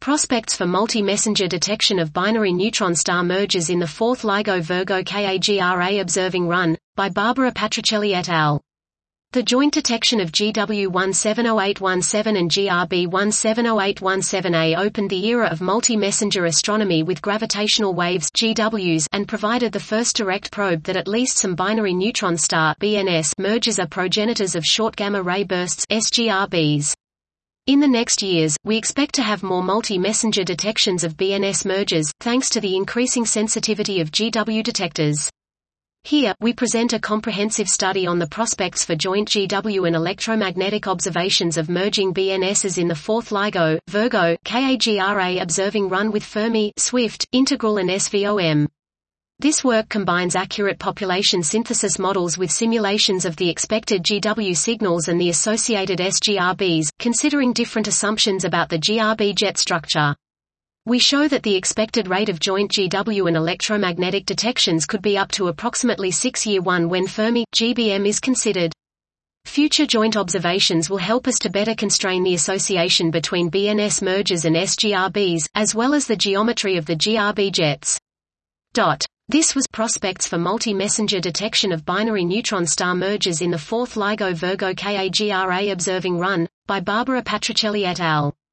Prospects for Multi-Messenger Detection of Binary Neutron Star Mergers in the Fourth LIGO-Virgo KAGRA Observing Run, by Barbara Patricelli et al. The joint detection of GW170817 and GRB170817A opened the era of multi-messenger astronomy with gravitational waves (GWs) and provided the first direct probe that at least some binary neutron star (BNS) mergers are progenitors of short gamma-ray bursts (SGRBs). In the next years, we expect to have more multi-messenger detections of BNS mergers, thanks to the increasing sensitivity of GW detectors. Here, we present a comprehensive study on the prospects for joint GW and electromagnetic observations of merging BNSs in the Fourth LIGO-Virgo KAGRA Observing Run with Fermi, Swift, Integral and SVOM. This work combines accurate population synthesis models with simulations of the expected GW signals and the associated SGRBs, considering different assumptions about the GRB jet structure. We show that the expected rate of joint GW and electromagnetic detections could be up to approximately 6-year 1 when Fermi, GBM is considered. Future joint observations will help us to better constrain the association between BNS mergers and SGRBs, as well as the geometry of the GRB jets. This was Prospects for Multi-Messenger Detection of Binary Neutron Star Mergers in the Fourth LIGO-Virgo KAGRA Observing Run, by Barbara Patricelli et al.